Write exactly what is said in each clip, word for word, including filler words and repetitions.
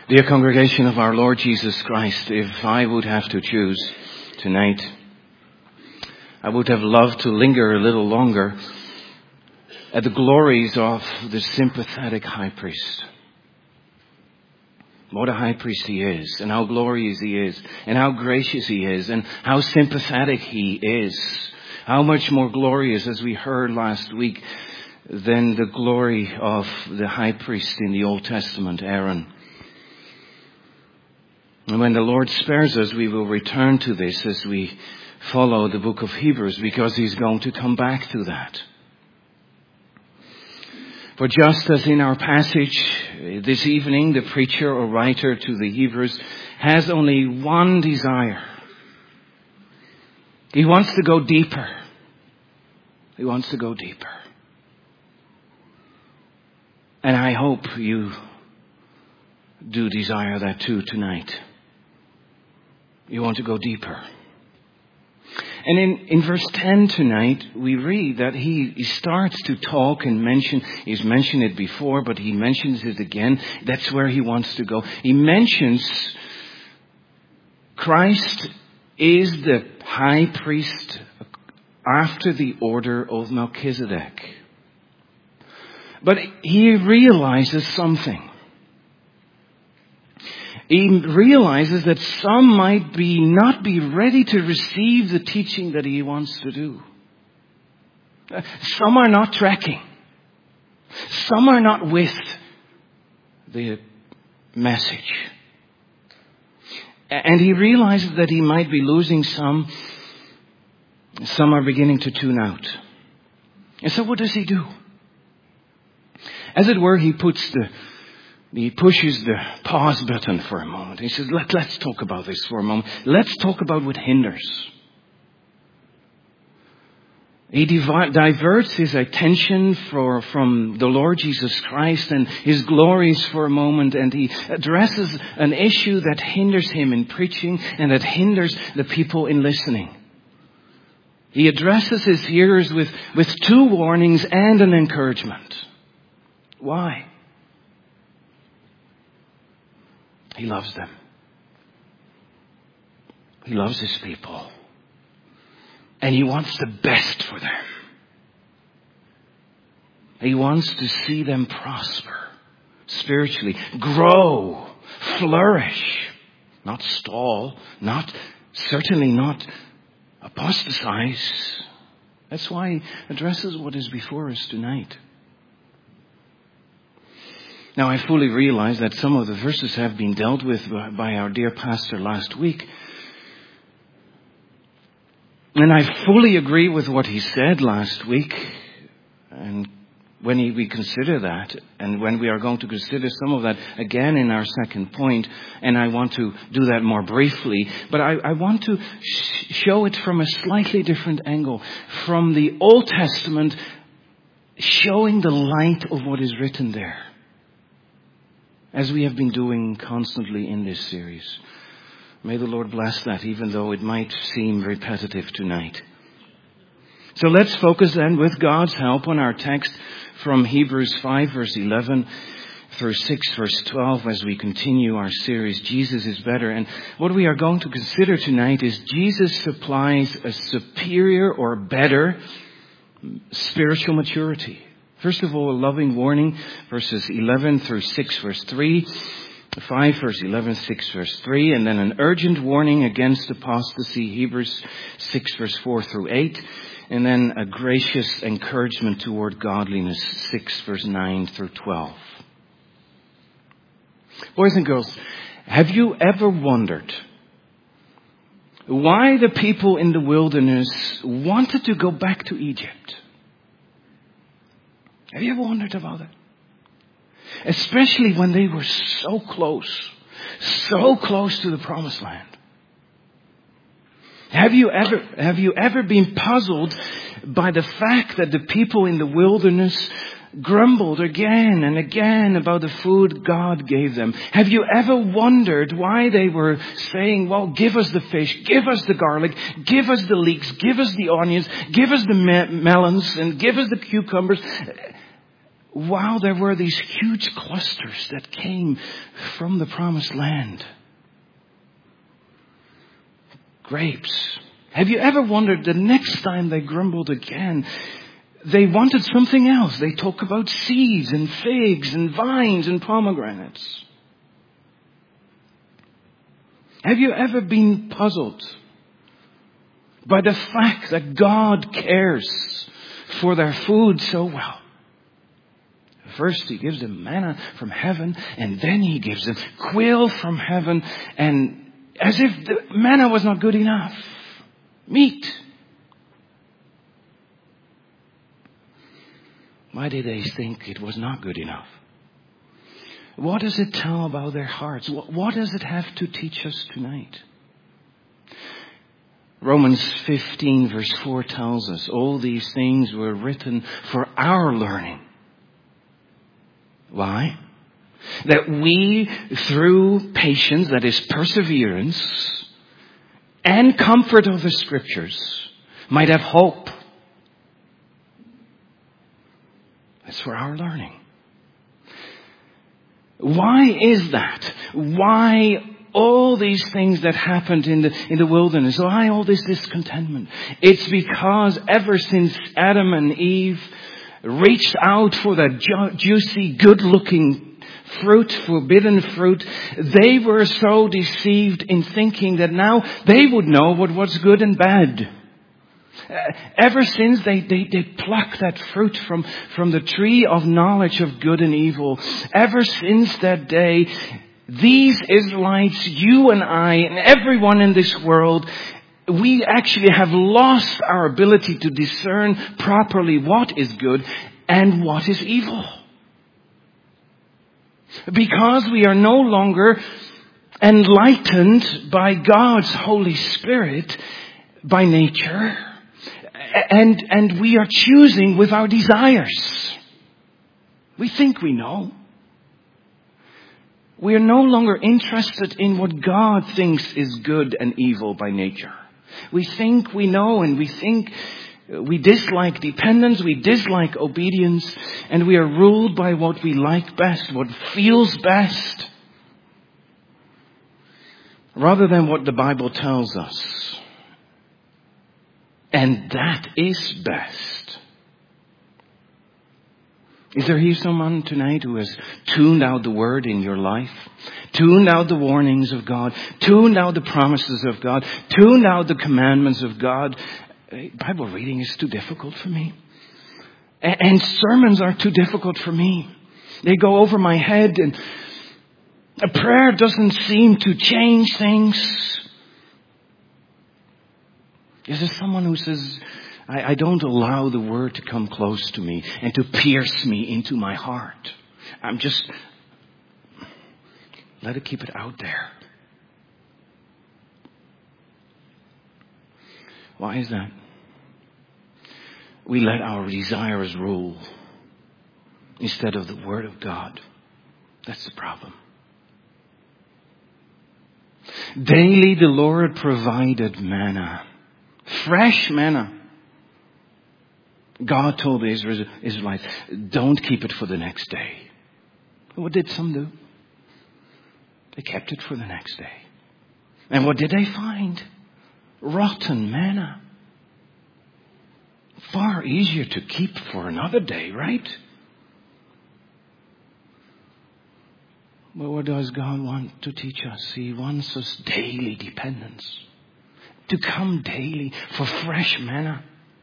Dear congregation of our Lord Jesus Christ, if I would have to choose tonight, I would have loved to linger a little longer at the glories of the sympathetic high priest. What a high priest he is, and how glorious he is, and how gracious he is, and how sympathetic he is. How much more glorious, as we heard last week, than the glory of the high priest in the Old Testament, Aaron. And when the Lord spares us, we will return to this as we follow the book of Hebrews, because he's going to come back to that. For just as in our passage this evening, the preacher or writer to the Hebrews has only one desire. He wants to go deeper. He wants to go deeper. And I hope you do desire that too tonight. You want to go deeper. And in, in verse ten tonight, we read that he, he starts to talk and mention, he's mentioned it before, but he mentions it again. That's where he wants to go. He mentions Christ is the high priest after the order of Melchizedek. But he realizes something. He realizes that some might be not be ready to receive the teaching that he wants to do. Some are not tracking. Some are not with the message. And he realizes that he might be losing some. Some are beginning to tune out. And so what does he do? As it were, he puts the He pushes the pause button for a moment. He says, Let, let's talk about this for a moment. Let's talk about what hinders. He divi- diverts his attention for, from the Lord Jesus Christ and his glories for a moment, and he addresses an issue that hinders him in preaching and that hinders the people in listening. He addresses his hearers with, with two warnings and an encouragement. Why? He loves them. He loves his people. And he wants the best for them. He wants to see them prosper spiritually, grow, flourish, not stall, not, certainly not apostatize. That's why he addresses what is before us tonight. Now, I fully realize that some of the verses have been dealt with by our dear pastor last week. And I fully agree with what he said last week. And when he, we consider that, and when we are going to consider some of that again in our second point, and I want to do that more briefly, but I, I want to sh- show it from a slightly different angle. From the Old Testament, showing the light of what is written there. As we have been doing constantly in this series. May the Lord bless that, even though it might seem repetitive tonight. So let's focus then, with God's help, on our text from Hebrews five, verse eleven through six, verse twelve, as we continue our series, Jesus is Better. And what we are going to consider tonight is Jesus supplies a superior or better spiritual maturity. First of all, a loving warning, verses eleven through six, verse three, five, verse eleven, six, verse three, and then an urgent warning against apostasy, Hebrews six, verse four through eight, and then a gracious encouragement toward godliness, six, verse nine through twelve. Boys and girls, have you ever wondered why the people in the wilderness wanted to go back to Egypt? Have you ever wondered about that? Especially when they were so close, so close to the promised land. Have you ever, have you ever been puzzled by the fact that the people in the wilderness grumbled again and again about the food God gave them? Have you ever wondered why they were saying, well, give us the fish, give us the garlic, give us the leeks, give us the onions, give us the me- melons, and give us the cucumbers? while there were these huge clusters that came from the promised land. Grapes. Have you ever wondered the next time they grumbled again, they wanted something else? They talk about seeds and figs and vines and pomegranates. Have you ever been puzzled by the fact that God cares for their food so well? First He gives them manna from heaven, and then He gives them quail from heaven, and as if the manna was not good enough. Meat. Why did they think it was not good enough? What does it tell about their hearts? What does it have to teach us tonight? Romans fifteen verse four tells us all these things were written for our learning. Why? That we, through patience, that is perseverance, and comfort of the Scriptures, might have hope. That's for our learning. Why is that? Why all these things that happened in the in the wilderness? Why all this discontentment? It's because ever since Adam and Eve reached out for that ju- juicy, good-looking fruit, forbidden fruit, they were so deceived in thinking that now they would know what was good and bad. Uh, ever since they, they, they plucked that fruit from, from the tree of knowledge of good and evil, ever since that day, these Israelites, you and I, and everyone in this world, we actually have lost our ability to discern properly what is good and what is evil. Because we are no longer enlightened by God's Holy Spirit, by nature, and, and we are choosing with our desires. We think we know. We are no longer interested in what God thinks is good and evil by nature. We think we know, and we think we dislike dependence, we dislike obedience, and we are ruled by what we like best, what feels best, rather than what the Bible tells us. And that is best. Is there here someone tonight who has tuned out the word in your life? Tuned out the warnings of God? Tuned out the promises of God? Tuned out the commandments of God? Bible reading is too difficult for me. And sermons are too difficult for me. They go over my head, and a prayer doesn't seem to change things. Is there someone who says, I, I don't allow the word to come close to me and to pierce me into my heart. I'm just, let it keep it out there. Why is that? We let our desires rule instead of the Word of God. That's the problem. Daily the Lord provided manna. Fresh manna. God told the Israelites, don't keep it for the next day. What did some do? They kept it for the next day. And what did they find? Rotten manna. Far easier to keep for another day, right? But what does God want to teach us? He wants us daily dependence. To come daily for fresh manna.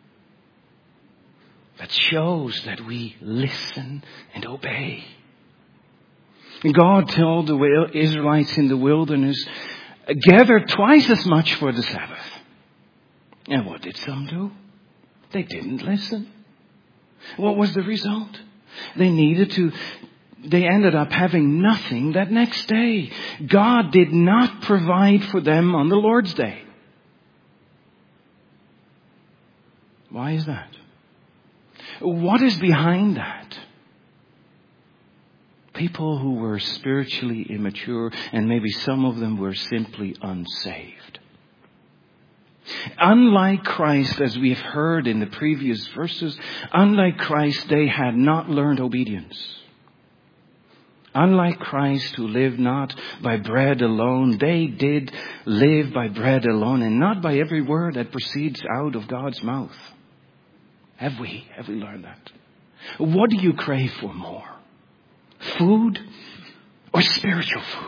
That shows that we listen and obey. God told the Israelites in the wilderness, gather twice as much for the Sabbath. And what did some do? They didn't listen. What was the result? They needed to, they ended up having nothing that next day. God did not provide for them on the Lord's day. Why is that? What is behind that? People who were spiritually immature, and maybe some of them were simply unsaved. Unlike Christ, as we have heard in the previous verses, unlike Christ, they had not learned obedience. Unlike Christ, who lived not by bread alone, they did live by bread alone and not by every word that proceeds out of God's mouth. Have we? Have we learned that? What do you crave for more? Food or spiritual food?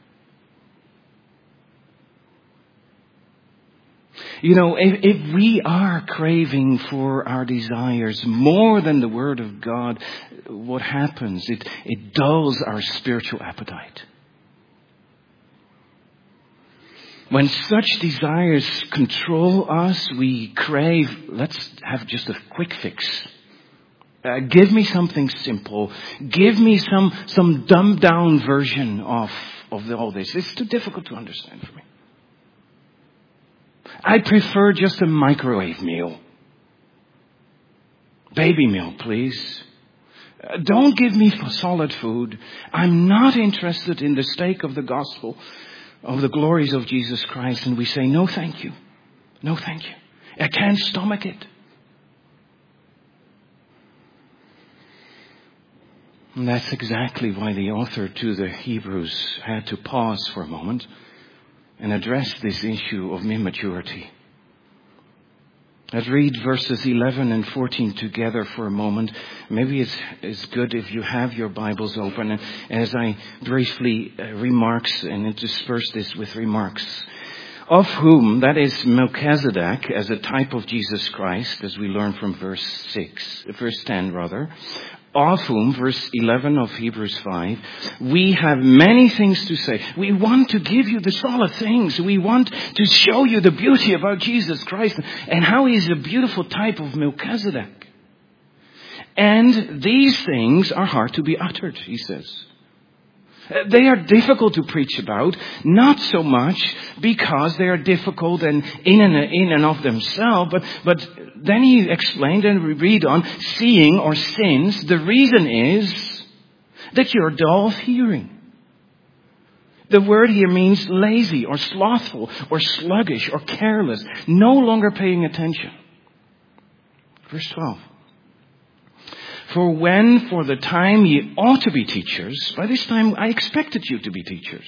You know, if, if we are craving for our desires more than the Word of God, what happens? It, it dulls our spiritual appetite. When such desires control us, we crave, let's have just a quick fix. Uh, give me something simple. Give me some, some dumbed down version of, of the, all this. It's too difficult to understand for me. I prefer just a microwave meal. Baby meal, please. Uh, don't give me solid food. I'm not interested in the steak of the gospel, of the glories of Jesus Christ. And we say, no, thank you. No, thank you. I can't stomach it. And that's exactly why the author to the Hebrews had to pause for a moment and address this issue of immaturity. Let's read verses eleven and fourteen together for a moment. Maybe it's, it's good if you have your Bibles open. And as I briefly uh, remarks and intersperse this with remarks. Of whom, that is Melchizedek, as a type of Jesus Christ, as we learn from verse six, verse ten rather. Of whom, verse eleven of Hebrews five, we have many things to say. We want to give you the solid things. We want to show you the beauty about Jesus Christ and how he is a beautiful type of Melchizedek. And these things are hard to be uttered, he says. They are difficult to preach about, not so much because they are difficult and in and, in and of themselves, but, but then he explained, and we read on, seeing or since, the reason is that you're dull of hearing. The word here means lazy or slothful or sluggish or careless, no longer paying attention. Verse twelve. For when for the time ye ought to be teachers, by this time I expected you to be teachers.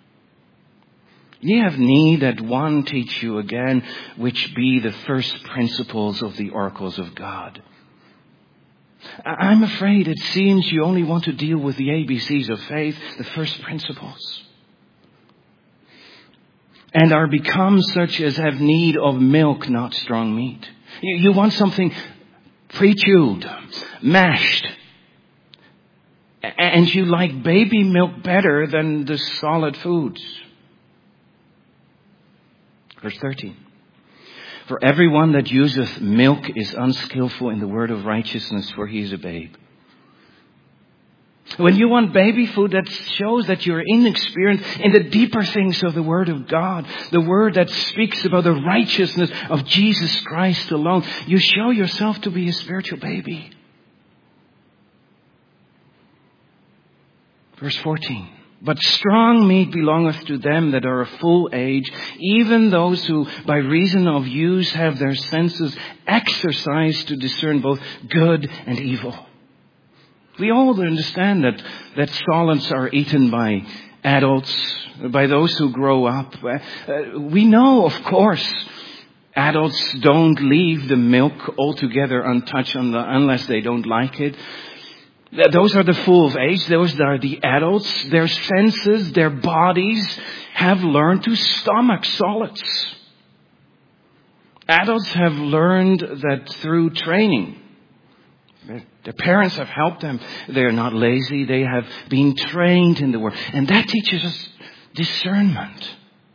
Ye have need that one teach you again, which be the first principles of the oracles of God. I'm afraid it seems you only want to deal with the A B Cs of faith, the first principles. And are become such as have need of milk, not strong meat. You, you want something pre-chewed, mashed. And you like baby milk better than the solid foods. Verse thirteen. For everyone that useth milk is unskillful in the word of righteousness, for he is a babe. When you want baby food, that shows that you're inexperienced in the deeper things of the Word of God. The Word that speaks about the righteousness of Jesus Christ alone. You show yourself to be a spiritual baby. Verse fourteen. But strong meat belongeth to them that are of full age, even those who by reason of use have their senses exercised to discern both good and evil. We all understand that, that solids are eaten by adults, by those who grow up. Uh, we know, of course, adults don't leave the milk altogether untouched unless they don't like it. Those are the full of age. Those are the adults. Their senses, their bodies have learned to stomach solids. Adults have learned that through training. Their parents have helped them. They're not lazy. They have been trained in the Word. And that teaches us discernment.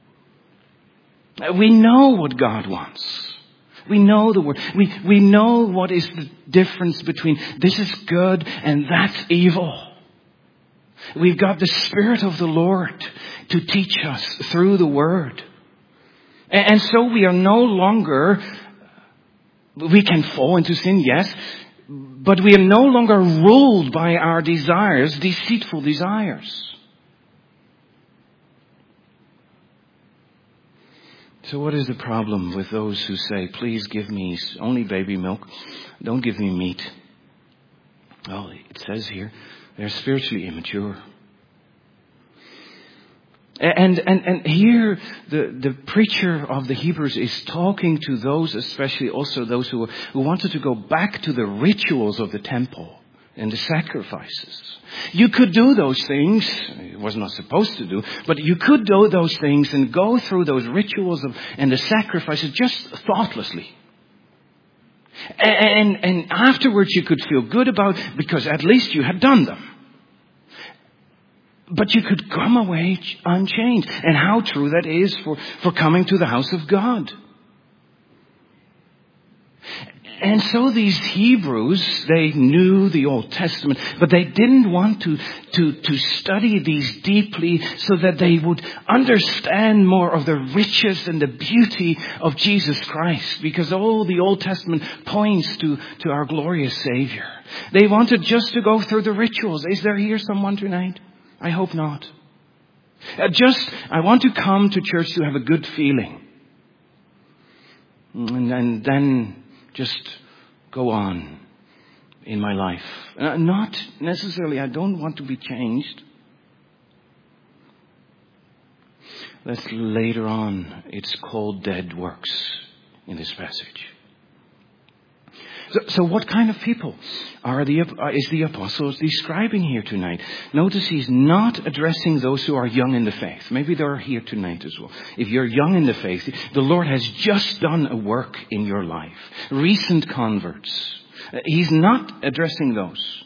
We know what God wants. We know the Word. We, we know what is the difference between this is good and that's evil. We've got the Spirit of the Lord to teach us through the Word. And, and so we are no longer, we can fall into sin, yes, but we are no longer ruled by our desires, deceitful desires. So what is the problem with those who say, please give me only baby milk, don't give me meat? Well, it says here, they're spiritually immature. And, and, and here the, the preacher of the Hebrews is talking to those, especially also those who, who wanted to go back to the rituals of the temple and the sacrifices. You could do those things, it was not supposed to do, but you could do those things and go through those rituals of, and the sacrifices just thoughtlessly. And, and afterwards you could feel good about it because at least you had done them. But you could come away unchanged. And how true that is for, for coming to the house of God. And so these Hebrews, they knew the Old Testament, but they didn't want to, to, to study these deeply so that they would understand more of the riches and the beauty of Jesus Christ. Because all the Old Testament points to, to our glorious Savior. They wanted just to go through the rituals. Is there here someone tonight? I hope not. Uh, just, I want to come to church to have a good feeling. And, and then just go on in my life. Uh, not necessarily, I don't want to be changed. That's later on, it's called dead works in this passage. So, so what kind of people are the, uh, is the apostle describing here tonight? Notice he's not addressing those who are young in the faith. Maybe they're here tonight as well. If you're young in the faith, the Lord has just done a work in your life. Recent converts. Uh, he's not addressing those.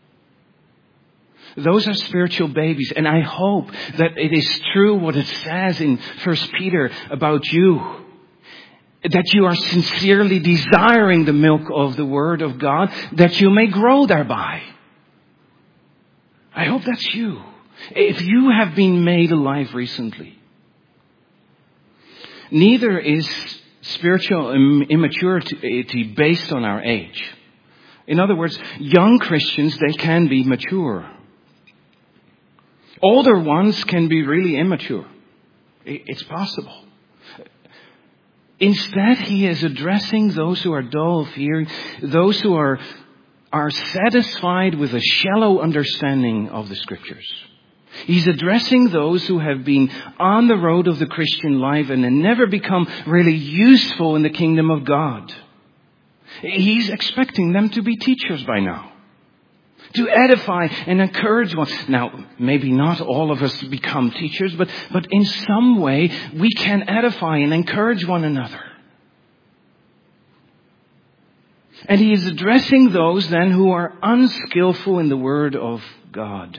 Those are spiritual babies. And I hope that it is true what it says in First Peter about you. That you are sincerely desiring the milk of the Word of God, that you may grow thereby. I hope that's you. If you have been made alive recently. Neither is spiritual immaturity based on our age. In other words, young Christians, they can be mature. Older ones can be really immature. It's possible. Instead, he is addressing those who are dull of hearing, those who are, are satisfied with a shallow understanding of the Scriptures. He's addressing those who have been on the road of the Christian life and have never become really useful in the kingdom of God. He's expecting them to be teachers by now. To edify and encourage one. Now, maybe not all of us become teachers, but, but in some way we can edify and encourage one another. And he is addressing those then who are unskillful in the Word of God.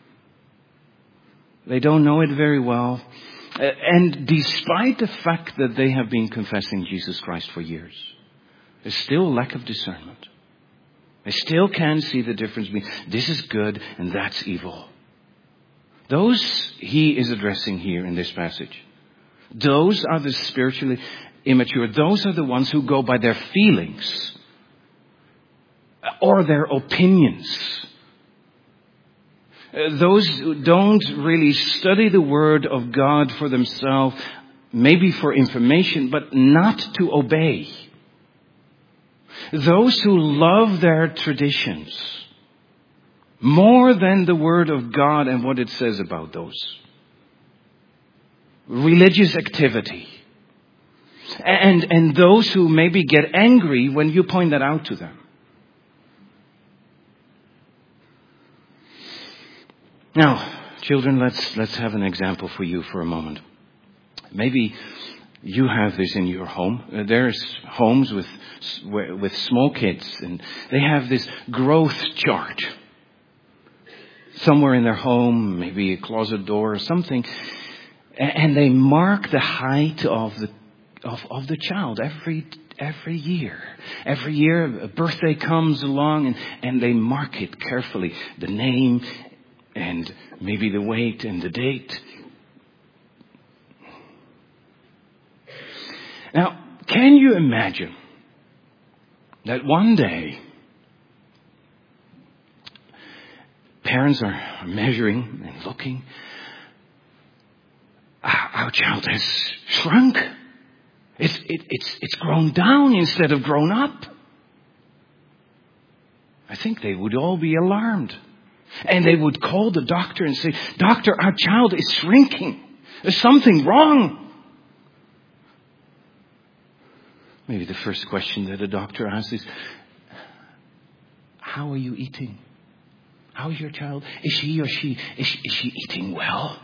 They don't know it very well. And despite the fact that they have been confessing Jesus Christ for years, there's still a lack of discernment. I still can see the difference between this is good and that's evil. Those he is addressing here in this passage. Those are the spiritually immature. Those are the ones who go by their feelings or their opinions. Those who don't really study the Word of God for themselves, maybe for information, but not to obey. Those who love their traditions more than the Word of God and what it says about those. Religious activity. And, and those who maybe get angry when you point that out to them. Now, children, let's, let's have an example for you for a moment. Maybe you have this in your home. Uh, there's homes with with small kids, and they have this growth chart somewhere in their home, maybe a closet door or something, and they mark the height of the of, of the child every every year. Every year a birthday comes along, and, and they mark it carefully, the name and maybe the weight and the date. Now, can you imagine that one day parents are measuring and looking, our child has shrunk. It's, it, it's, it's grown down instead of grown up. I think they would all be alarmed. And they would call the doctor and say, "Doctor, our child is shrinking. There's something wrong." Maybe the first question that a doctor asks is, "How are you eating? How is your child? Is he or she, is she, is she eating well?"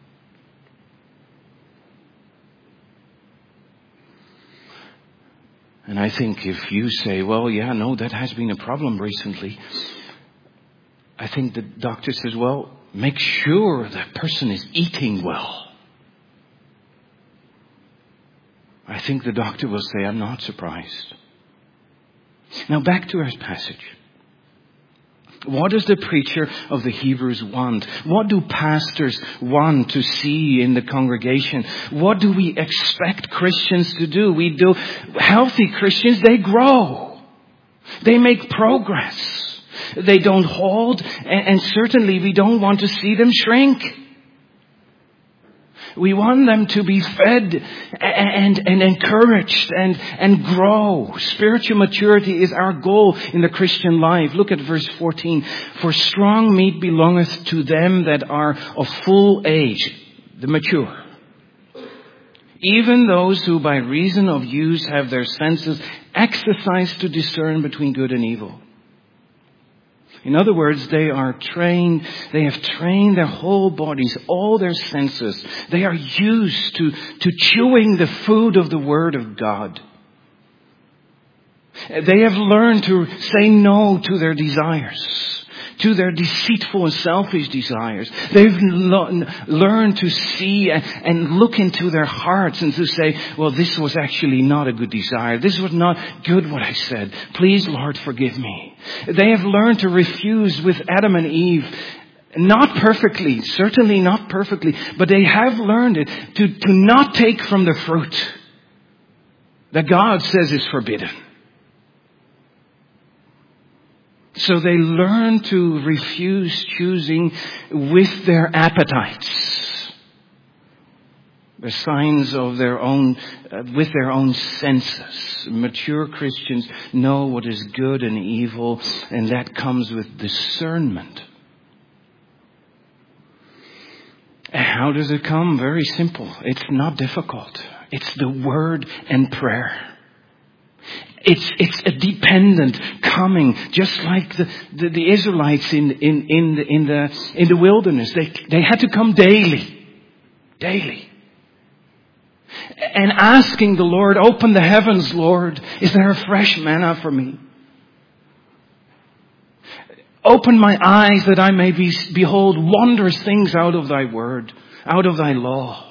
And I think if you say, "Well, yeah, no, that has been a problem recently," I think the doctor says, "Well, make sure that person is eating well." I think the doctor will say, "I'm not surprised." Now back to our passage. What does the preacher of the Hebrews want? What do pastors want to see in the congregation? What do we expect Christians to do? We do. Healthy Christians, they grow. They make progress. They don't hold, and, and certainly we don't want to see them shrink. We want them to be fed and, and encouraged and, and grow. Spiritual maturity is our goal in the Christian life. Look at verse fourteen. "For strong meat belongeth to them that are of full age," the mature. "Even those who by reason of use have their senses exercised to discern between good and evil." In other words, they are trained, they have trained their whole bodies, all their senses. They are used to, to chewing the food of the Word of God. They have learned to say no to their desires, to their deceitful and selfish desires. They've lo- learned to see and, and look into their hearts and to say, "Well, this was actually not a good desire. This was not good what I said. Please, Lord, forgive me." They have learned to refuse with Adam and Eve. Not perfectly, certainly not perfectly, but they have learned it to, to not take from the fruit that God says is forbidden. So they learn to refuse choosing with their appetites. The signs of their own, uh, with their own senses. Mature Christians know what is good and evil, and that comes with discernment. How does it come? Very simple. It's not difficult. It's the Word and prayer. It's it's a dependent coming, just like the, the, the Israelites in in in the in the in the wilderness. They they had to come daily, daily, and asking the Lord, "Open the heavens, Lord. Is there a fresh manna for me? Open my eyes that I may be, behold wondrous things out of Thy word, out of Thy law."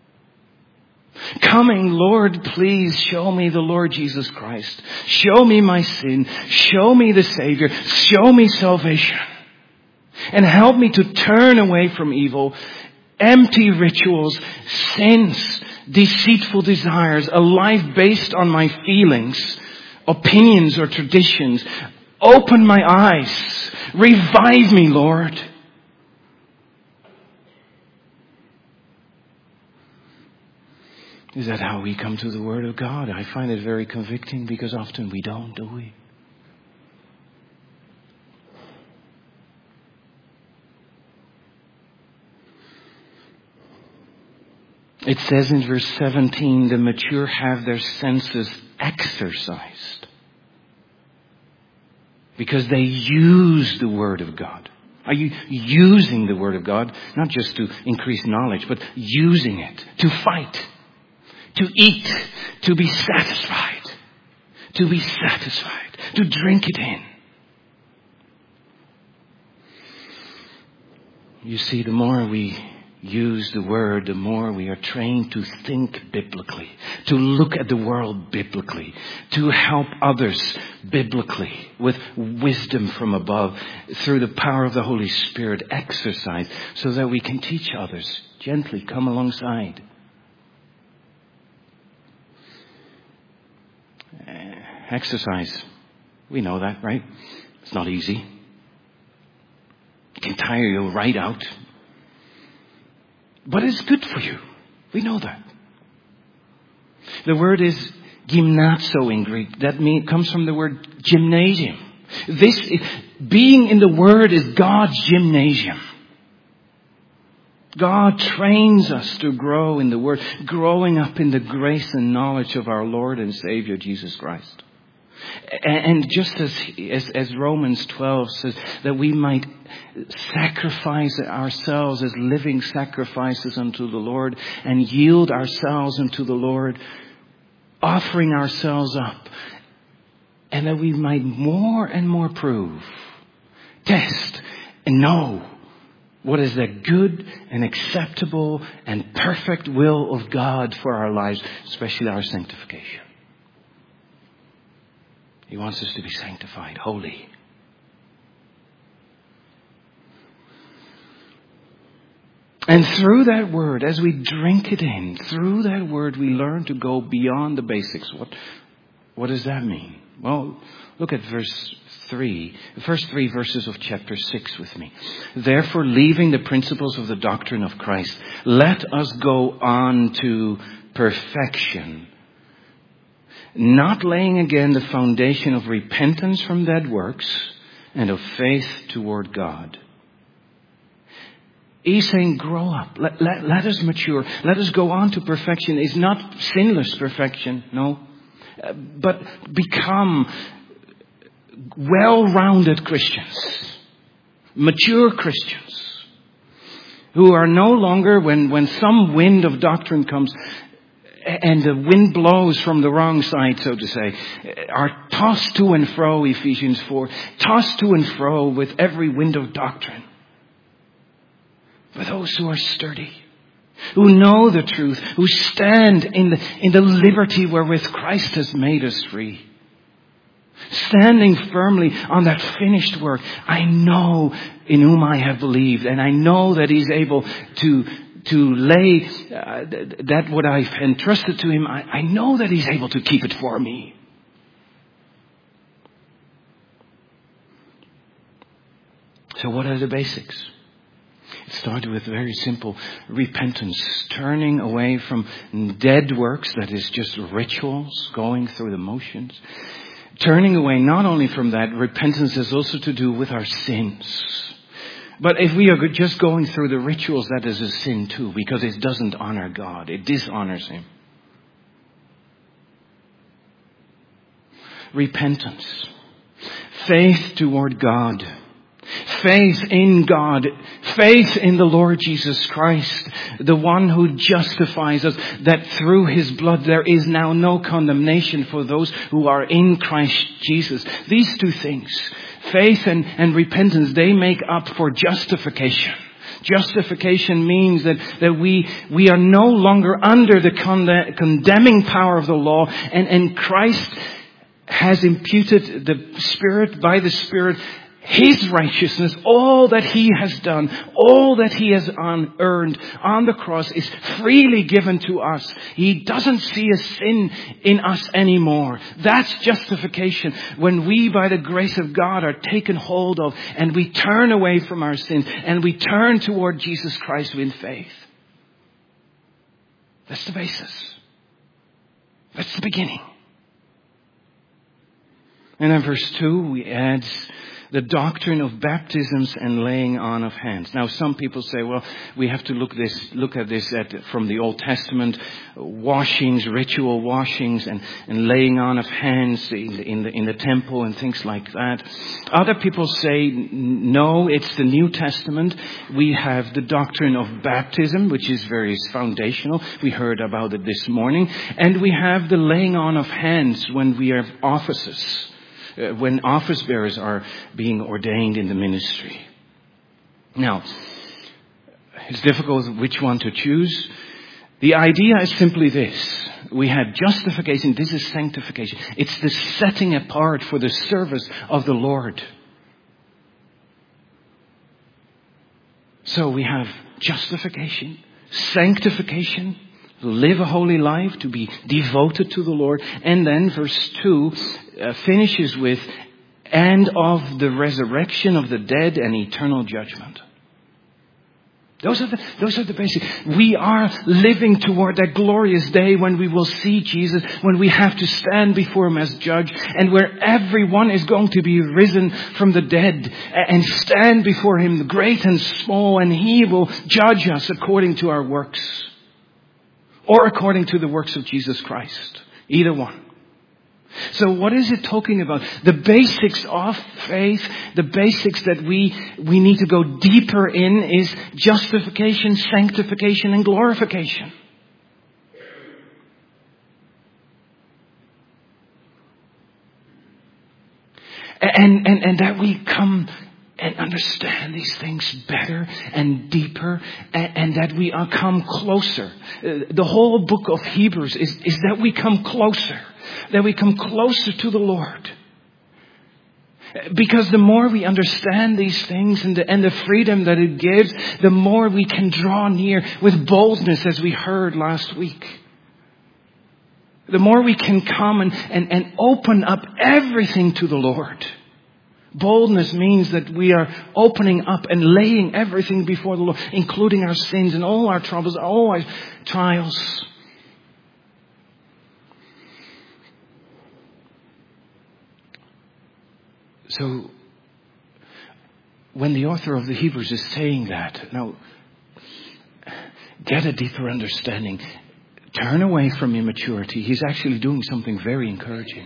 Coming, "Lord, please show me the Lord Jesus Christ. Show me my sin. Show me the Savior. Show me salvation. And help me to turn away from evil, empty rituals, sins, deceitful desires, a life based on my feelings, opinions or traditions. Open my eyes. Revive me, Lord." Is that how we come to the Word of God? I find it very convicting because often we don't, do we? It says in verse seventeen, "The mature have their senses exercised." Because they use the Word of God. Are you using the Word of God? Not just to increase knowledge, but using it to fight. To eat, to be satisfied, to be satisfied, to drink it in. You see, the more we use the Word, the more we are trained to think biblically, to look at the world biblically, to help others biblically with wisdom from above through the power of the Holy Spirit exercise so that we can teach others gently, come alongside. Exercise. We know that, right? It's not easy. It can tire you right out. But it's good for you. We know that. The word is gymnazo in Greek. That mean, comes from the word gymnasium. This, being in the Word is God's gymnasium. God trains us to grow in the Word, growing up in the grace and knowledge of our Lord and Savior, Jesus Christ. And just as, as, as Romans twelve says, that we might sacrifice ourselves as living sacrifices unto the Lord and yield ourselves unto the Lord, offering ourselves up, and that we might more and more prove, test, and know what is the good and acceptable and perfect will of God for our lives, especially our sanctification. He wants us to be sanctified, holy. And through that word, as we drink it in, through that word, we learn to go beyond the basics. What, what does that mean? Well, look at verse three, the first three verses of chapter six with me. Therefore, leaving the principles of the doctrine of Christ, let us go on to perfection, not laying again the foundation of repentance from dead works and of faith toward God. He's saying, grow up. Let, let, let us mature. Let us go on to perfection. It's not sinless perfection, no. Uh, but become well-rounded Christians. Mature Christians. Who are no longer, when, when some wind of doctrine comes, and the wind blows from the wrong side, so to say, are tossed to and fro, Ephesians four, tossed to and fro with every wind of doctrine. For those who are sturdy, who know the truth, who stand in the, in the liberty wherewith Christ has made us free. Standing firmly on that finished work. I know in whom I have believed, and I know that He's able to, to lay uh, that what I've entrusted to Him. I, I know that He's able to keep it for me. So what are the basics? It started with very simple repentance, turning away from dead works, that is just rituals, going through the motions. Turning away not only from that, repentance has also to do with our sins. But if we are just going through the rituals, that is a sin too, because it doesn't honor God. It dishonors Him. Repentance. Faith toward God. Faith in God, faith in the Lord Jesus Christ, the one who justifies us, that through His blood there is now no condemnation for those who are in Christ Jesus. These two things, faith and, and repentance, they make up for justification. Justification means that, that we, we are no longer under the conde- condemning power of the law, and, and Christ has imputed the Spirit, by the Spirit, His righteousness, all that He has done, all that He has earned on the cross is freely given to us. He doesn't see a sin in us anymore. That's justification. When we, by the grace of God, are taken hold of and we turn away from our sins and we turn toward Jesus Christ with faith. That's the basis. That's the beginning. And in verse two, we add the doctrine of baptisms and laying on of hands. Now, some people say, well, we have to look this, look at this at, from the Old Testament, washings, ritual washings, and, and laying on of hands in the, in the in the temple and things like that. Other people say, no, it's the New Testament. We have the doctrine of baptism, which is very foundational. We heard about it this morning, and we have the laying on of hands when we have offices. Uh, when office bearers are being ordained in the ministry. Now, it's difficult which one to choose. The idea is simply this. We have justification. This is sanctification. It's the setting apart for the service of the Lord. So we have justification, sanctification, live a holy life, to be devoted to the Lord. And then verse two uh, finishes with, and of the resurrection of the dead and eternal judgment. Those are the, those are the basics. We are living toward that glorious day when we will see Jesus, when we have to stand before Him as judge, and where everyone is going to be risen from the dead and stand before Him, great and small, and He will judge us according to our works or according to the works of Jesus Christ. Either one. So what is it talking about? The basics of faith, the basics that we, we need to go deeper in is justification, sanctification, and glorification. And, and, and that we come and understand these things better and deeper, and, and that we are come closer. The whole book of Hebrews is, is that we come closer. That we come closer to the Lord. Because the more we understand these things and the, and the freedom that it gives, the more we can draw near with boldness, as we heard last week. The more we can come and, and, and open up everything to the Lord. Boldness means that we are opening up and laying everything before the Lord, including our sins and all our troubles, all our trials. So, when the author of the Hebrews is saying that, now, get a deeper understanding. Turn away from immaturity. He's actually doing something very encouraging.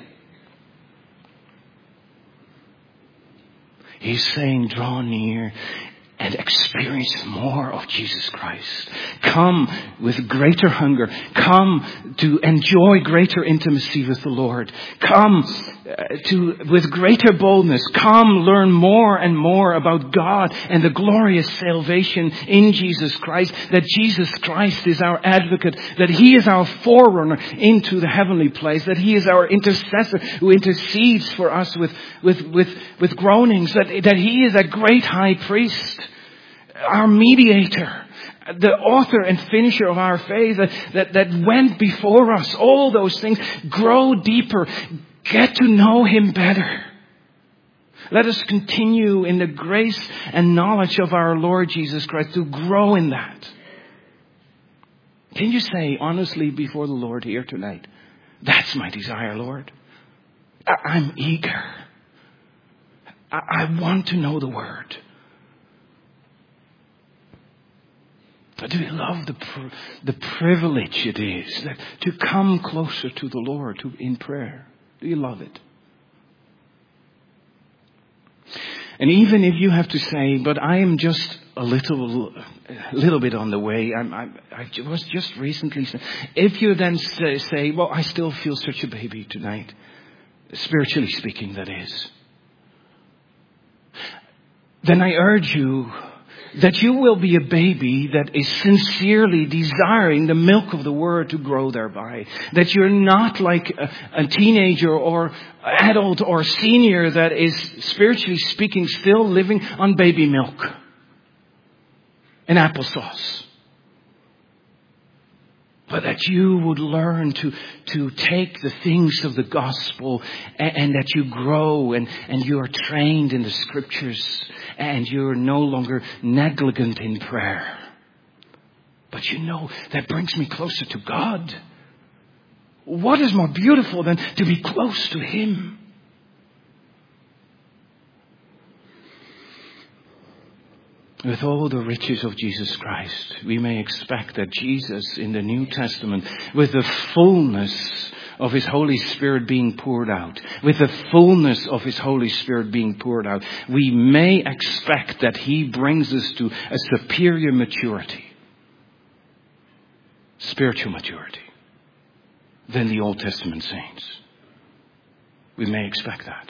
He's saying, draw near and experience more of Jesus Christ. Come with greater hunger. Come to enjoy greater intimacy with the Lord. Come to with greater boldness. Come learn more and more about God and the glorious salvation in Jesus Christ. That Jesus Christ is our advocate. That He is our forerunner into the heavenly place. That He is our intercessor who intercedes for us with, with, with, with groanings. That, that He is a great high priest. Our mediator, the author and finisher of our faith, that, that, that went before us. All those things. Grow deeper. Get to know Him better. Let us continue in the grace and knowledge of our Lord Jesus Christ, to grow in that. Can you say honestly before the Lord here tonight, that's my desire, Lord. I, I'm eager. I, I want to know the Word. But do you love the pr- the privilege it is that to come closer to the Lord to, in prayer? Do you love it? And even if you have to say, but I am just a little, a little bit on the way. I'm, I'm, I was just recently. If you then say, say, well, I still feel such a baby tonight, spiritually speaking, that is. Then I urge you that you will be a baby that is sincerely desiring the milk of the Word to grow thereby. That you're not like a, a teenager or adult or senior that is, spiritually speaking, still living on baby milk and applesauce. But that you would learn to, to take the things of the gospel, and, and that you grow and, and you are trained in the scriptures, and you're no longer negligent in prayer. But you know, that brings me closer to God. What is more beautiful than to be close to Him? With all the riches of Jesus Christ, we may expect that Jesus in the New Testament, with the fullness of His Holy Spirit being poured out, with the fullness of His Holy Spirit being poured out, we may expect that He brings us to a superior maturity, spiritual maturity, than the Old Testament saints. We may expect that.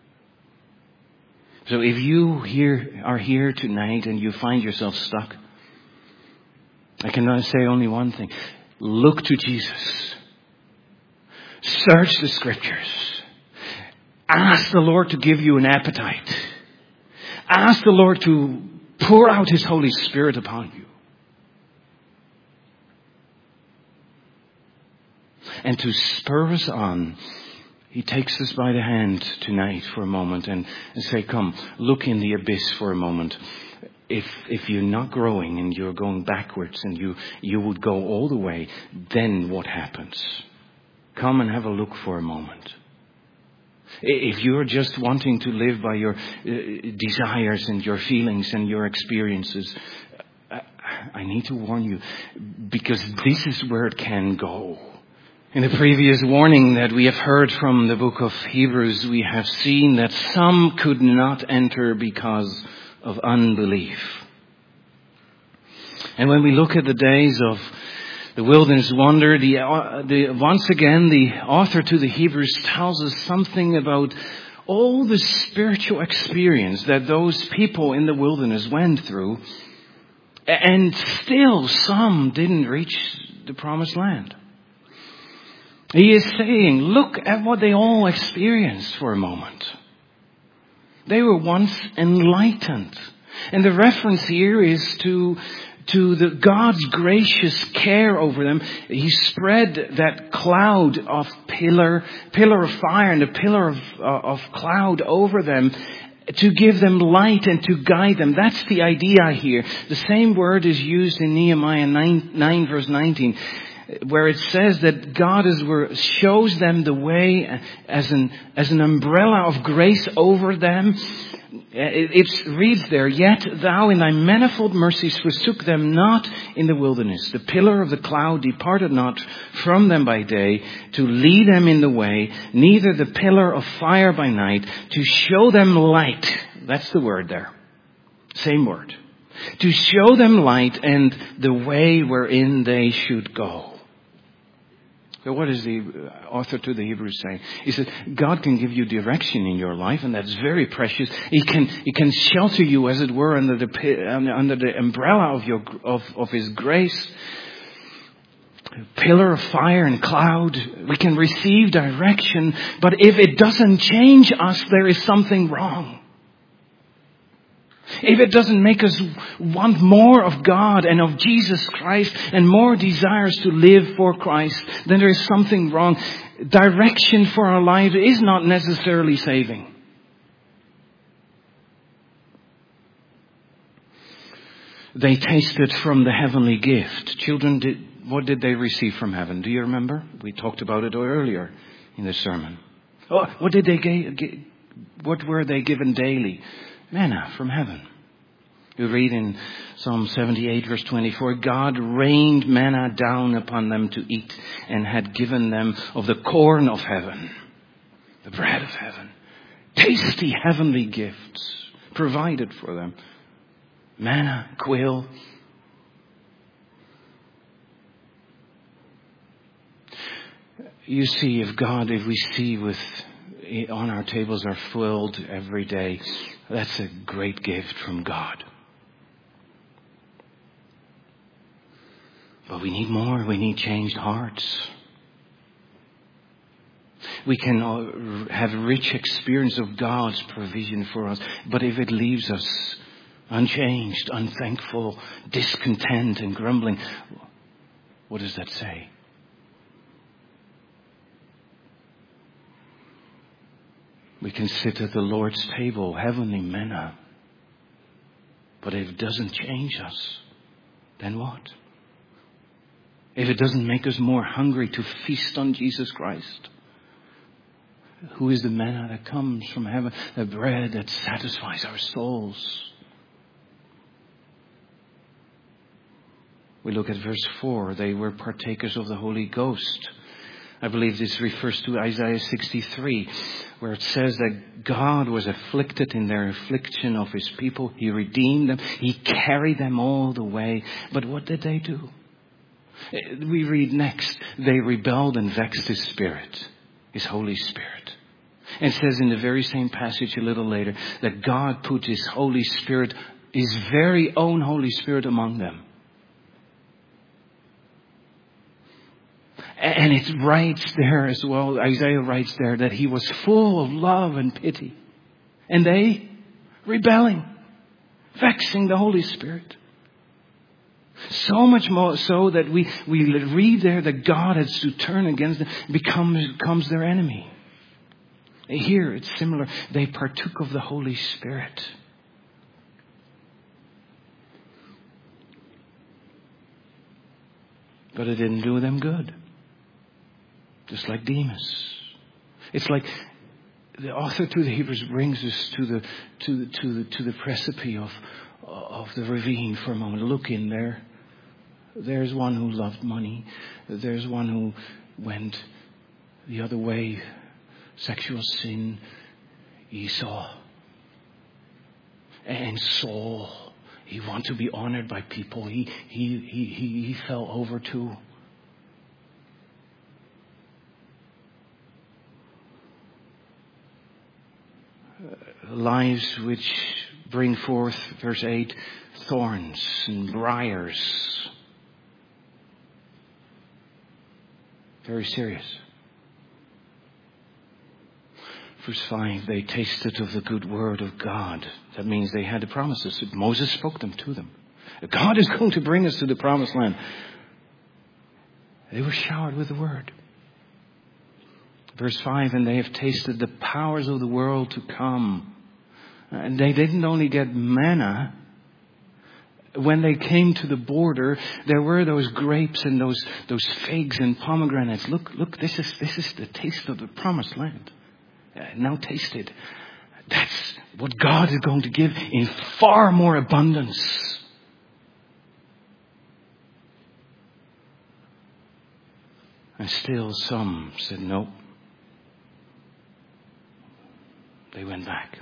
So if you here are here tonight and you find yourself stuck, I can say only one thing. Look to Jesus. Search the scriptures. Ask the Lord to give you an appetite. Ask the Lord to pour out His Holy Spirit upon you. And to spur us on, He takes us by the hand tonight for a moment and, and say, come, look in the abyss for a moment. if if you're not growing and you're going backwards and you, you would go all the way, then what happens? Come and have a look for a moment. If you're just wanting to live by your uh, desires and your feelings and your experiences, I, I need to warn you, because this is where it can go. In the previous warning that we have heard from the book of Hebrews, we have seen that some could not enter because of unbelief. And when we look at the days of the wilderness wander, the, uh, the, once again, the author to the Hebrews tells us something about all the spiritual experience that those people in the wilderness went through. And still some didn't reach the promised land. He is saying, look at what they all experienced for a moment. They were once enlightened. And the reference here is to to the God's gracious care over them. He spread that cloud of pillar, pillar of fire and a pillar of, uh, of cloud over them to give them light and to guide them. That's the idea here. The same word is used in Nehemiah nine, nine verse nineteen, where it says that God is where shows them the way as an as an umbrella of grace over them. It reads there, yet thou in thy manifold mercies forsook them not in the wilderness. The pillar of the cloud departed not from them by day to lead them in the way, neither the pillar of fire by night to show them light. That's the word there. Same word. To show them light and the way wherein they should go. So what is the author to the Hebrews saying? He says, God can give you direction in your life, and that's very precious. He can, He can shelter you, as it were, under the, under the umbrella of your, of, of His grace. Pillar of fire and cloud. We can receive direction, but if it doesn't change us, there is something wrong. If it doesn't make us want more of God and of Jesus Christ and more desires to live for Christ, then there is something wrong. Direction for our life is not necessarily saving. They tasted from the heavenly gift. Children, did, what did they receive from heaven? Do you remember? We talked about it earlier in the sermon. Oh, what did they get? What were they given daily? Manna from heaven. We read in Psalm seventy-eight verse twenty-four, God rained manna down upon them to eat and had given them of the corn of heaven, the bread of heaven. Tasty heavenly gifts provided for them. Manna, quail. You see, if God, if we see with on our tables are filled every day, that's a great gift from God. But we need more. We need changed hearts. We can have rich experience of God's provision for us. But if it leaves us unchanged, unthankful, discontent and grumbling, what does that say? We can sit at the Lord's table, heavenly manna. But if it doesn't change us, then what? If it doesn't make us more hungry to feast on Jesus Christ, who is the manna that comes from heaven, the bread that satisfies our souls. We look at verse four. They were partakers of the Holy Ghost. I believe this refers to Isaiah sixty-three, where it says that God was afflicted in their affliction of His people. He redeemed them. He carried them all the way. But what did they do? We read next, they rebelled and vexed His Spirit, His Holy Spirit. And it says in the very same passage a little later that God put His Holy Spirit, His very own Holy Spirit among them. And it writes there as well, Isaiah writes there that He was full of love and pity. And they rebelling, vexing the Holy Spirit. So much more so that we, we read there that God has to turn against them, becomes, becomes their enemy. Here it's similar. They partook of the Holy Spirit. But it didn't do them good. Just like Demas. It's like the author to the Hebrews brings us to the to the, to the to the precipice of of the ravine for a moment. Look in there. There's one who loved money. There's one who went the other way. Sexual sin. Esau. And Saul. He wanted to be honored by people. He he he he, he fell over too. Lives which bring forth, verse eight, thorns and briars. Very serious. Verse five, they tasted of the good word of God. That means they had the promises. Moses spoke them to them. God is going to bring us to the promised land. They were showered with the word. Verse five, and they have tasted the powers of the world to come. And they didn't only get manna. When they came to the border, there were those grapes and those those figs and pomegranates. Look, look, this is this is the taste of the promised land. Uh, now taste it. That's what God is going to give in far more abundance. And still some said no. They went back.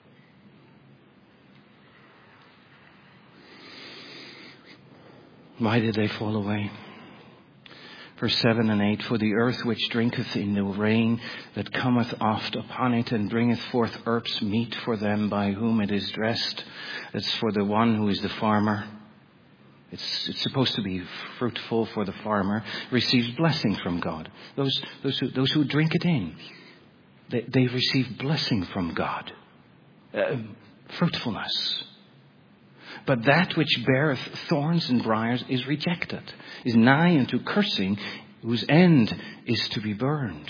Why did they fall away? Verse seven and eight, for the earth which drinketh in the rain that cometh oft upon it, and bringeth forth herbs meet for them by whom it is dressed. That's for the one who is the farmer. It's, it's supposed to be fruitful for the farmer. Receives blessing from God. Those, those, who, those who drink it in, they, they receive blessing from God. Uh, fruitfulness. But that which beareth thorns and briars is rejected, is nigh unto cursing, whose end is to be burned.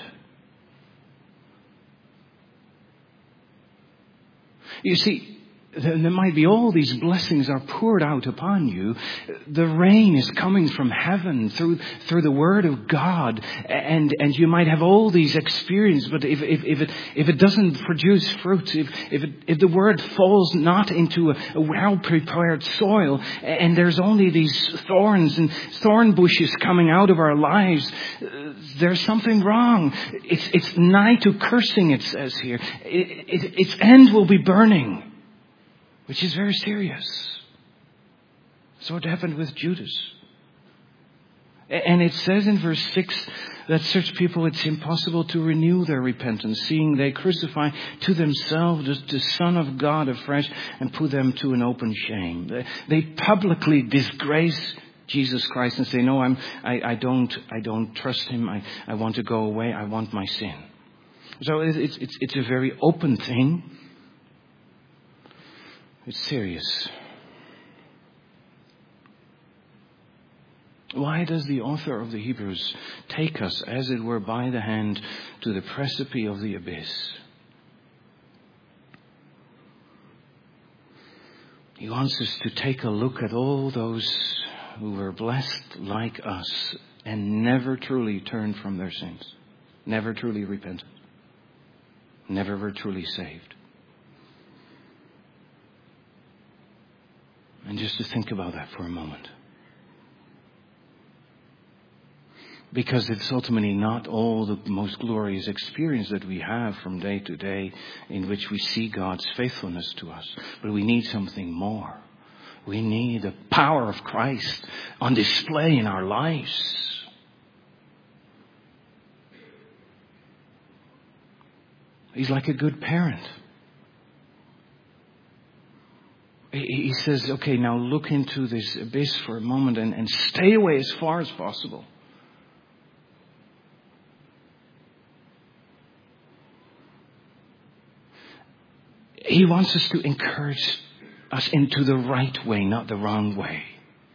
You see, there might be all these blessings are poured out upon you. The rain is coming from heaven through through the word of God, and and you might have all these experiences. But if if, if it if it doesn't produce fruit, if if it, if the word falls not into a, a well prepared soil, and there's only these thorns and thorn bushes coming out of our lives, there's something wrong. It's it's nigh to cursing. It says here, it, it, its end will be burning. Which is very serious. So it happened with Judas. And it says in verse six that such people, it's impossible to renew their repentance, seeing they crucify to themselves the Son of God afresh and put them to an open shame. They publicly disgrace Jesus Christ and say, no, I'm, I, I don't, I don't trust him. I, I want to go away. I want my sin. So it's, it's, it's a very open thing. It's serious. Why does the author of the Hebrews take us, as it were, by the hand to the precipice of the abyss? He wants us to take a look at all those who were blessed like us and never truly turned from their sins, never truly repented, never were truly saved. And just to think about that for a moment. Because it's ultimately not all the most glorious experience that we have from day to day in which we see God's faithfulness to us. But we need something more. We need the power of Christ on display in our lives. He's like a good parent. He says, okay, now look into this abyss for a moment and, and stay away as far as possible. He wants us to encourage us into the right way, not the wrong way.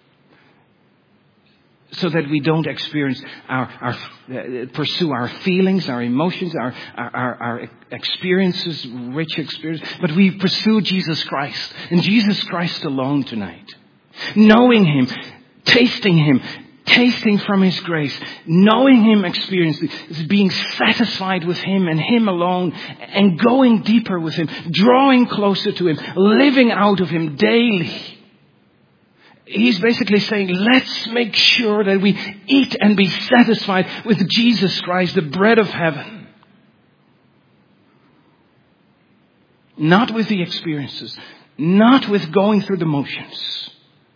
So that we don't experience our, our uh, pursue our feelings, our emotions, our, our, our, our experiences, rich experiences, but we pursue Jesus Christ and Jesus Christ alone tonight. Knowing him, tasting him, tasting from His grace, knowing Him, experiencing, being satisfied with Him and Him alone, and going deeper with Him, drawing closer to Him, living out of Him daily. He's basically saying, let's make sure that we eat and be satisfied with Jesus Christ, the bread of heaven. Not with the experiences, not with going through the motions.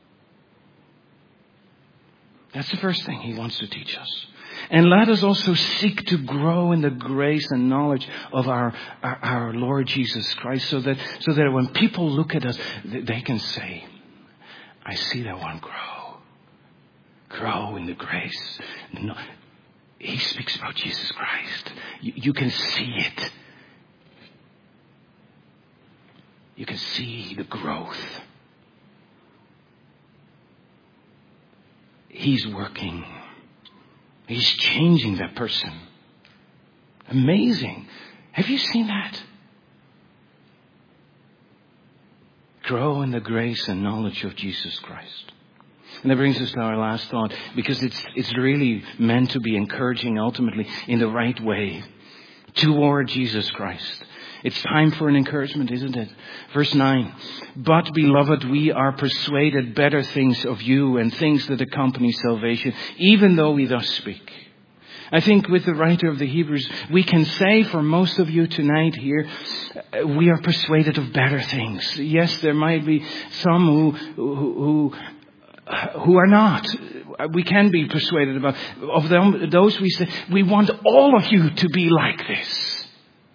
That's the first thing He wants to teach us. And let us also seek to grow in the grace and knowledge of our, our, our Lord Jesus Christ, so that, so that when people look at us, they can say, I see that one grow. Grow in the grace. No, he speaks about Jesus Christ. You, you can see it. You can see the growth. He's working. He's changing that person. Amazing. Have you seen that? Grow in the grace and knowledge of Jesus Christ. And that brings us to our last thought, because it's it's really meant to be encouraging ultimately in the right way toward Jesus Christ. It's time for an encouragement, isn't it? Verse nine. But, beloved, we are persuaded better things of you and things that accompany salvation, even though we thus speak. I think with the writer of the Hebrews, we can say for most of you tonight here, we are persuaded of better things. Yes, there might be some who, who, who are not. We can be persuaded about. Of them, those we say, we want all of you to be like this.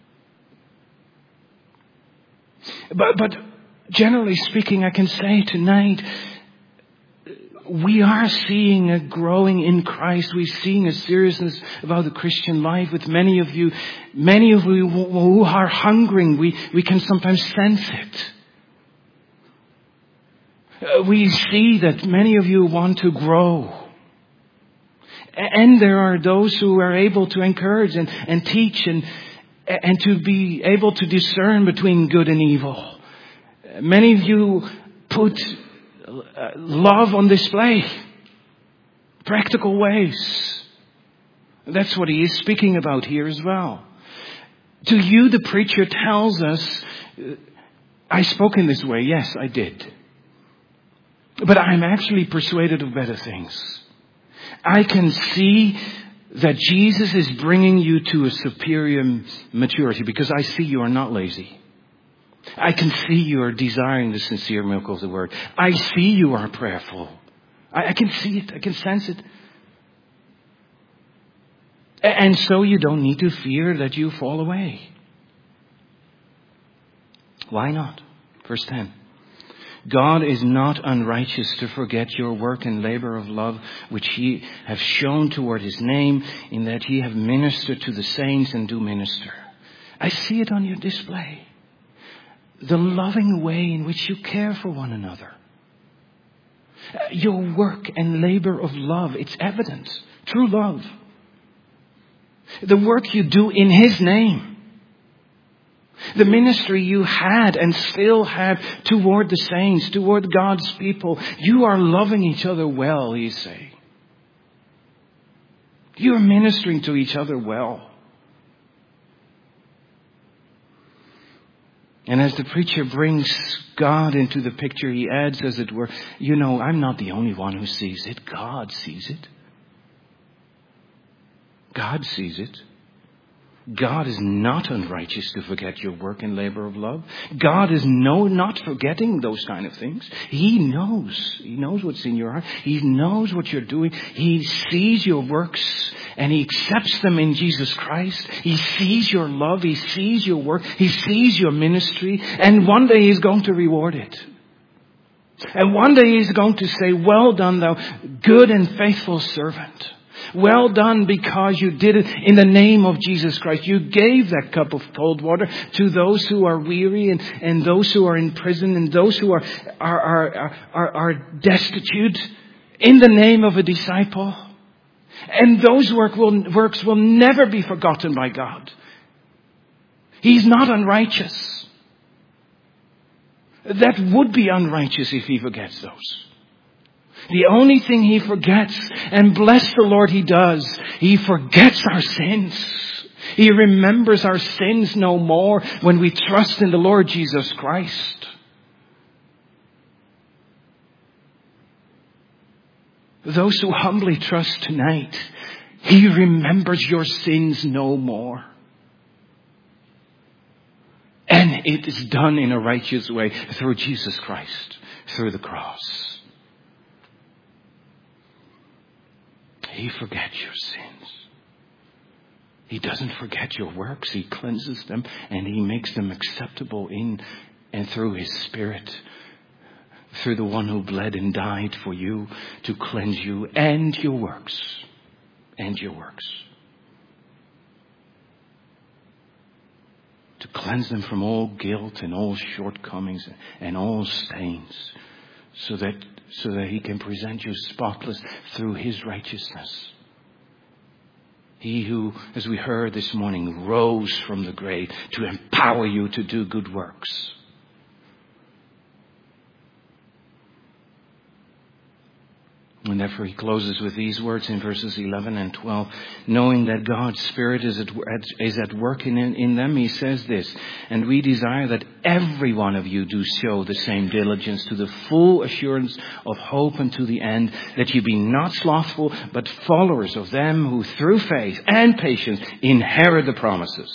But, but generally speaking, I can say tonight, we are seeing a growing in Christ. We're seeing a seriousness about the Christian life with many of you. Many of you who are hungering, we, we can sometimes sense it. Uh, we see that many of you want to grow. And there are those who are able to encourage and, and teach and, and to be able to discern between good and evil. Many of you put Uh, love on display. Practical ways. That's what he is speaking about here as well. To you, the preacher tells us, I spoke in this way. Yes, I did. But I'm actually persuaded of better things. I can see that Jesus is bringing you to a superior maturity, because I see you are not lazy. I can see you are desiring the sincere milk of the word. I see you are prayerful. I, I can see it. I can sense it. And so you don't need to fear that you fall away. Why not? Verse ten. God is not unrighteous to forget your work and labor of love, which ye have shown toward his name, in that ye have ministered to the saints and do minister. I see it on your display. The loving way in which you care for one another. Your work and labor of love, it's evident. True love. The work you do in his name. The ministry you had and still have toward the saints, toward God's people. You are loving each other well, he's saying. You are ministering to each other well. And as the preacher brings God into the picture, he adds, as it were, you know, I'm not the only one who sees it. God sees it. God sees it. God is not unrighteous to forget your work and labor of love. God is no, not forgetting those kind of things. He knows. He knows what's in your heart. He knows what you're doing. He sees your works and he accepts them in Jesus Christ. He sees your love. He sees your work. He sees your ministry. And one day he's going to reward it. And one day he's going to say, well done, thou good and faithful servant. Well done, because you did it in the name of Jesus Christ. You gave that cup of cold water to those who are weary and, and those who are in prison and those who are, are, are, are, are destitute in the name of a disciple. And those work will, works will never be forgotten by God. He's not unrighteous. That would be unrighteous if he forgets those. The only thing he forgets, and bless the Lord he does, he forgets our sins. He remembers our sins no more when we trust in the Lord Jesus Christ. Those who humbly trust tonight, he remembers your sins no more. And it is done in a righteous way through Jesus Christ, through the cross. He forgets your sins. He doesn't forget your works. He cleanses them and he makes them acceptable in and through his Spirit. Through the one who bled and died for you to cleanse you and your works. And your works. To cleanse them from all guilt and all shortcomings and all stains. So that, so that he can present you spotless through his righteousness. He who, as we heard this morning, rose from the grave to empower you to do good works. And therefore he closes with these words in verses eleven and twelve. Knowing that God's Spirit is at, is at work in, in them, he says this. And we desire that every one of you do show the same diligence to the full assurance of hope unto the end, that you be not slothful, but followers of them who through faith and patience inherit the promises.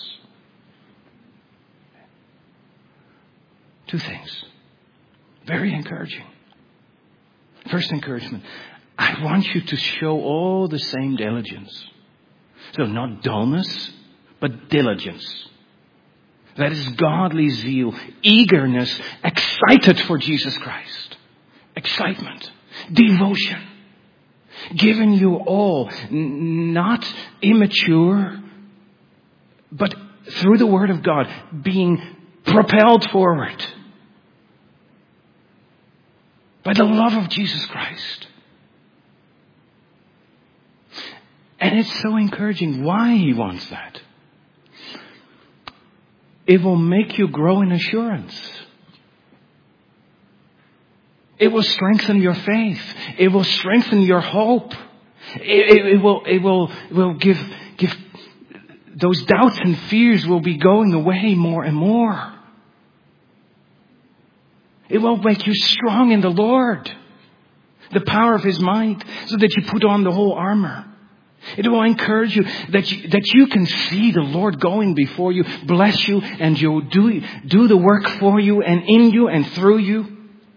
Two things. Very encouraging. First encouragement. I want you to show all the same diligence. So not dullness, but diligence. That is godly zeal, eagerness, excited for Jesus Christ. Excitement, devotion. Giving you all, not immature, but through the Word of God, being propelled forward by the love of Jesus Christ. And it's so encouraging why he wants that. It will make you grow in assurance. It will strengthen your faith. It will strengthen your hope. It, it, it will, it will, it will give, give, those doubts and fears will be going away more and more. It will make you strong in the Lord. The power of his might, so that you put on the whole armor. It will encourage you that you, that you can see the Lord going before you, bless you, and you'll do, do the work for you and in you and through you.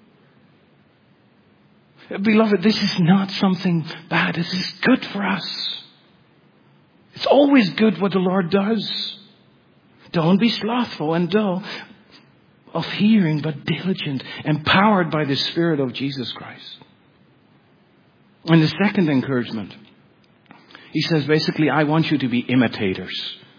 Beloved, this is not something bad. This is good for us. It's always good what the Lord does. Don't be slothful and dull of hearing, but diligent, empowered by the Spirit of Jesus Christ. And the second encouragement, he says basically, I want you to be imitators.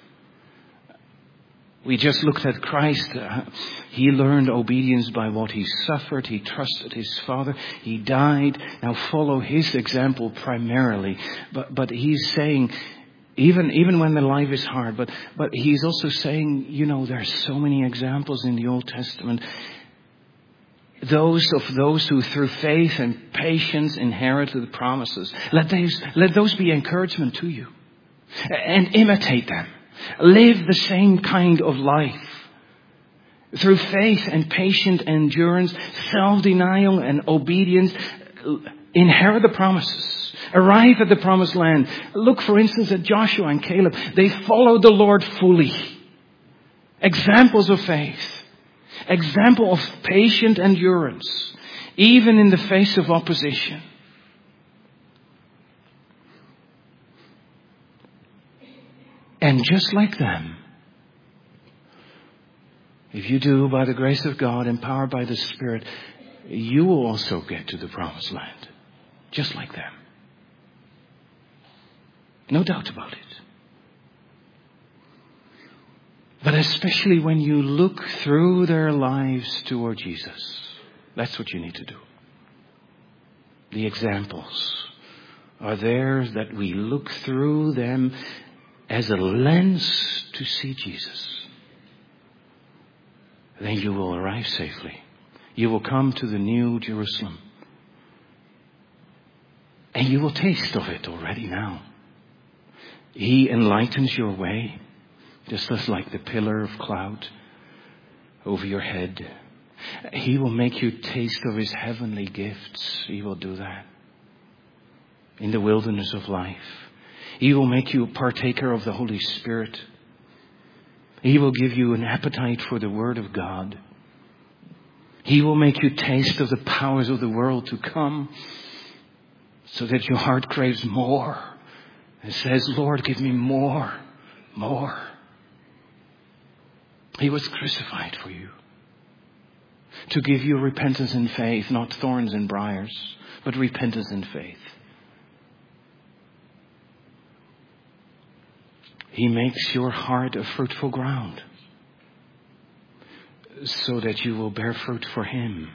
We just looked at Christ. Uh, he learned obedience by what he suffered. He trusted his Father. He died. Now follow his example primarily. But but he's saying, even even when the life is hard, but but he's also saying, you know, there are so many examples in the Old Testament. Those of those who through faith and patience inherited the promises. Let those, let those be encouragement to you. And imitate them. Live the same kind of life. Through faith and patient endurance, self-denial and obedience, inherit the promises. Arrive at the promised land. Look, for instance, at Joshua and Caleb. They followed the Lord fully. Examples of faith. Example of patient endurance, even in the face of opposition. And just like them, if you do, by the grace of God, empowered by the Spirit, you will also get to the promised land. Just like them. No doubt about it. But especially when you look through their lives toward Jesus. That's what you need to do. The examples are there that we look through them as a lens to see Jesus. Then you will arrive safely. You will come to the new Jerusalem. And you will taste of it already now. He enlightens your way, just as like the pillar of cloud over your head. He will make you taste of His heavenly gifts. He will do that. In the wilderness of life. He will make you a partaker of the Holy Spirit. He will give you an appetite for the Word of God. He will make you taste of the powers of the world to come, so that your heart craves more and says, Lord, give me more, more. He was crucified for you, to give you repentance and faith, not thorns and briars, but repentance and faith. He makes your heart a fruitful ground, so that you will bear fruit for Him.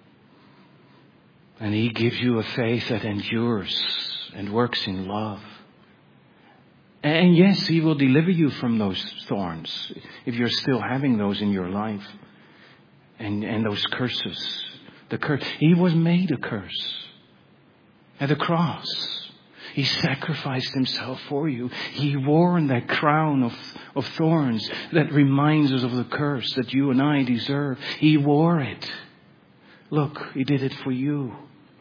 And He gives you a faith that endures and works in love. And yes, He will deliver you from those thorns, if you're still having those in your life. And, and those curses. The curse. He was made a curse at the cross. He sacrificed Himself for you. He wore that crown of, of thorns that reminds us of the curse that you and I deserve. He wore it. Look, He did it for you.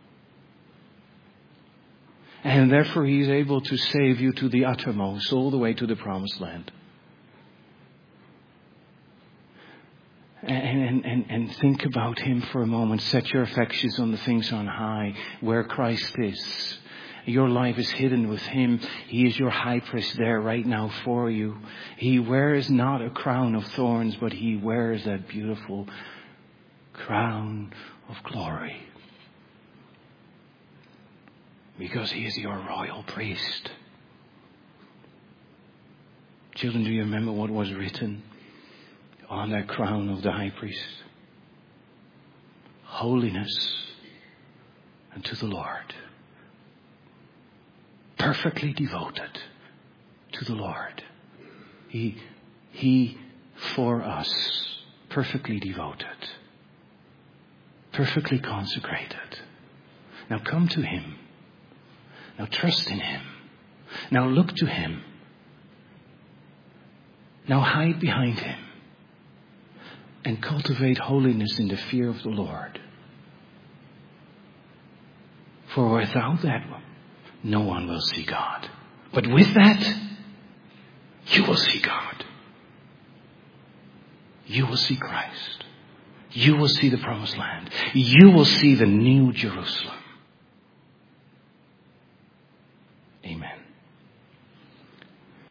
And therefore He is able to save you to the uttermost, all the way to the promised land. And, and, and think about Him for a moment. Set your affections on the things on high, where Christ is. Your life is hidden with Him. He is your high priest there right now for you. He wears not a crown of thorns, but He wears that beautiful crown of glory. Because He is your royal priest. Children, do you remember what was written on that crown of the high priest? Holiness unto the Lord. Perfectly devoted to the Lord. He, he for us, perfectly devoted. Perfectly consecrated. Now come to Him. Now trust in Him. Now look to Him. Now hide behind Him. And cultivate holiness in the fear of the Lord. For without that, no one will see God. But with that, you will see God. You will see Christ. You will see the promised land. You will see the new Jerusalem.